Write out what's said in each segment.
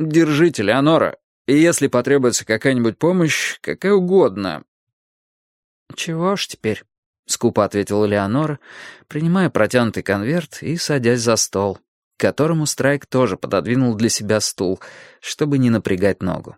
Держите, Леонора. И если потребуется какая-нибудь помощь, какая угодно». «Чего ж теперь?» — скупо ответила Леонора, принимая протянутый конверт и садясь за стол, к которому Страйк тоже пододвинул для себя стул, чтобы не напрягать ногу.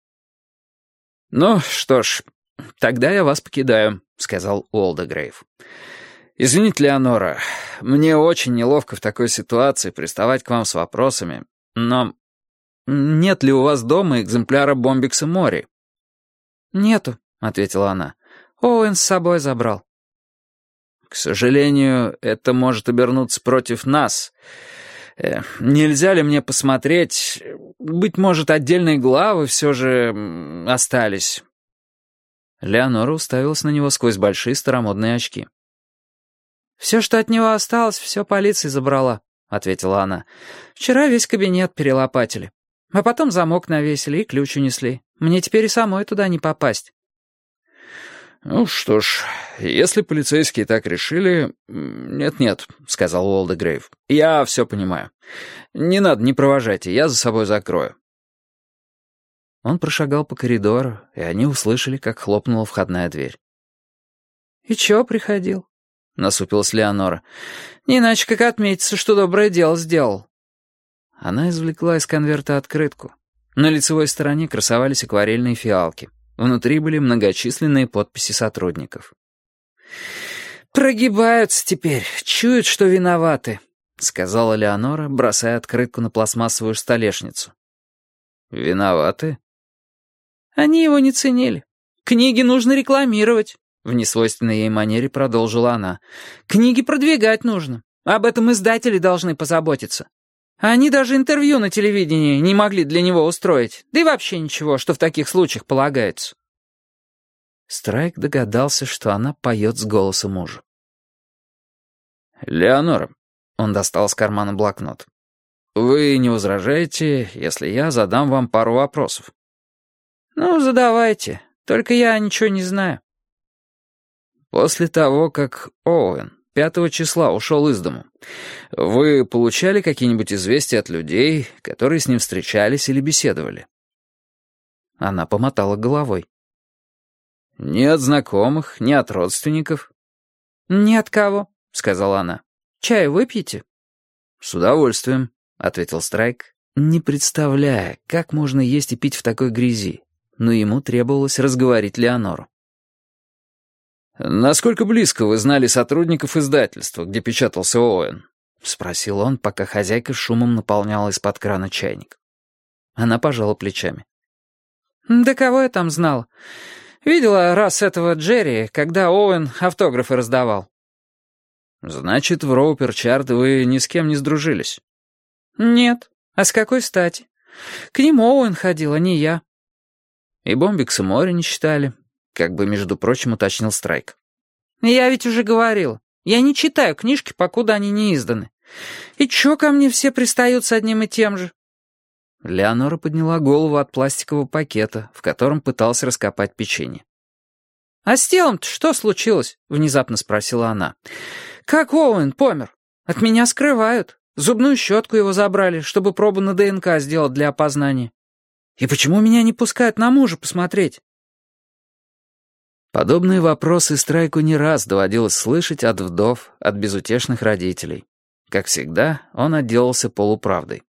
«Ну, что ж, тогда я вас покидаю», — сказал Уолдегрейв. «Извините, Леонора, мне очень неловко в такой ситуации приставать к вам с вопросами, но нет ли у вас дома экземпляра Бомбикса Мори?» «Нету», — ответила она. «Оуэн с собой забрал». «К сожалению, это может обернуться против нас. Нельзя ли мне посмотреть? Быть может, отдельные главы все же остались». Леонора уставилась на него сквозь большие старомодные очки. «Все, что от него осталось, все полиция забрала», — ответила она. «Вчера весь кабинет перелопатили. А потом замок навесили и ключ унесли. Мне теперь и самой туда не попасть». «Ну что ж, если полицейские так решили...» «Нет-нет», — сказал Уолдегрейв. «Я все понимаю. Не надо, не провожайте, я за собой закрою». Он прошагал по коридору, и они услышали, как хлопнула входная дверь. «И чё приходил?» — насупилась Леонора. «Не иначе, как отметиться, что доброе дело сделал». Она извлекла из конверта открытку. На лицевой стороне красовались акварельные фиалки. Внутри были многочисленные подписи сотрудников. «Прогибаются теперь, чуют, что виноваты», — сказала Леонора, бросая открытку на пластмассовую столешницу. «Виноваты?» «Они его не ценили. Книги нужно рекламировать», — в несвойственной ей манере продолжила она. «Книги продвигать нужно. Об этом издатели должны позаботиться. Они даже интервью на телевидении не могли для него устроить. Да и вообще ничего, что в таких случаях полагается». Страйк догадался, что она поет с голоса мужа. «Леонора», — он достал из кармана блокнот, — «вы не возражаете, если я задам вам пару вопросов?» «Ну, задавайте. Только я ничего не знаю». «После того, как Оуэн 5 числа ушел из дому, вы получали какие-нибудь известия от людей, которые с ним встречались или беседовали?» Она помотала головой. «Ни от знакомых, ни от родственников?» «Ни от кого», — сказала она. «Чай выпьете?» «С удовольствием», — ответил Страйк, не представляя, как можно есть и пить в такой грязи, но ему требовалось разговорить Леонору. «Насколько близко вы знали сотрудников издательства, где печатался Оуэн?» — спросил он, пока хозяйка шумом наполняла из-под крана чайник. Она пожала плечами. «Да кого я там знал? Видела раз этого Джерри, когда Оуэн автографы раздавал». «Значит, в Роуперчард вы ни с кем не сдружились?» «Нет. А с какой стати? К нему Оуэн ходил, а не я». «И Бомбикса Мори не читали?» — как бы, между прочим, уточнил Страйк. «Я ведь уже говорил. Я не читаю книжки, покуда они не изданы. И чё ко мне все пристают с одним и тем же?» Леонора подняла голову от пластикового пакета, в котором пыталась раскопать печенье. «А с телом-то что случилось?» — внезапно спросила она. «Как Оуэн помер? От меня скрывают. Зубную щетку его забрали, чтобы пробу на ДНК сделать для опознания. И почему меня не пускают на мужа посмотреть?» Подобные вопросы Страйку не раз доводилось слышать от вдов, от безутешных родителей. Как всегда, он отделался полуправдой.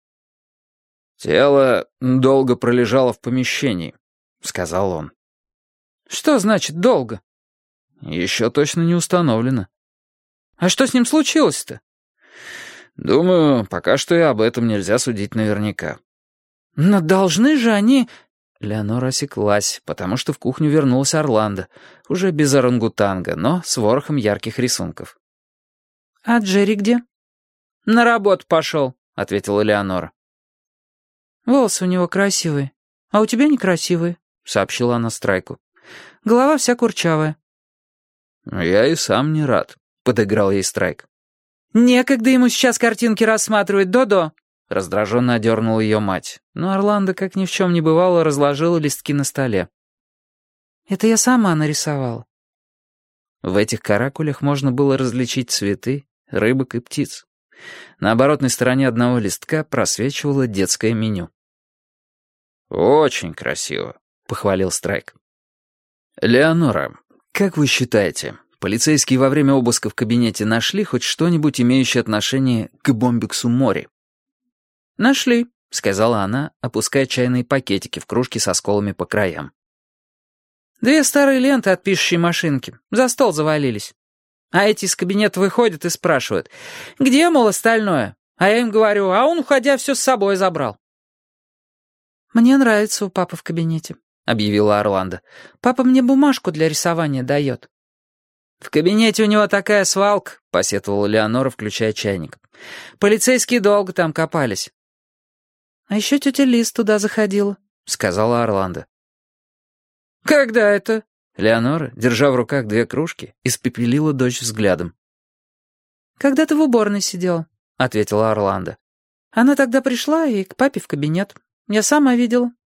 «Тело долго пролежало в помещении», — сказал он. «Что значит «долго»?» «Еще точно не установлено». «А что с ним случилось-то?» «Думаю, пока что и об этом нельзя судить наверняка». «Но должны же они...» Леонора осеклась, потому что в кухню вернулся Орландо, уже без орангутанга, но с ворохом ярких рисунков. «А Джерри где?» «На работу пошел», — ответила Леонора. «Волосы у него красивые, а у тебя некрасивые», — сообщила она Страйку. «Голова вся курчавая». «Я и сам не рад», — подыграл ей Страйк. «Некогда ему сейчас картинки рассматривать, Додо», — раздраженно одернула ее мать. Но Орландо, как ни в чем не бывало, разложила листки на столе. «Это я сама нарисовала». В этих каракулях можно было различить цветы, рыбок и птиц. На оборотной стороне одного листка просвечивало детское меню. «Очень красиво», — похвалил Страйк. «Леонора, как вы считаете, полицейские во время обыска в кабинете нашли хоть что-нибудь, имеющее отношение к Бомбиксу Мори?» «Нашли», — сказала она, опуская чайные пакетики в кружки со сколами по краям. 2 старые ленты от пишущей машинки. За стол завалились. А эти из кабинета выходят и спрашивают, где, мол, остальное? А я им говорю, а он, уходя, все с собой забрал. «Мне нравится у папы в кабинете», — объявила Орландо. «Папа мне бумажку для рисования дает». «В кабинете у него такая свалка», — посетовала Леонора, включая чайник. «Полицейские долго там копались». «А еще тетя Лиз туда заходила», — сказала Орландо. «Когда это?» Леонора, держа в руках 2 кружки, испепелила дочь взглядом. «Когда ты в уборной сидела», — ответила Орландо. «Она тогда пришла и к папе в кабинет. Я сама видела.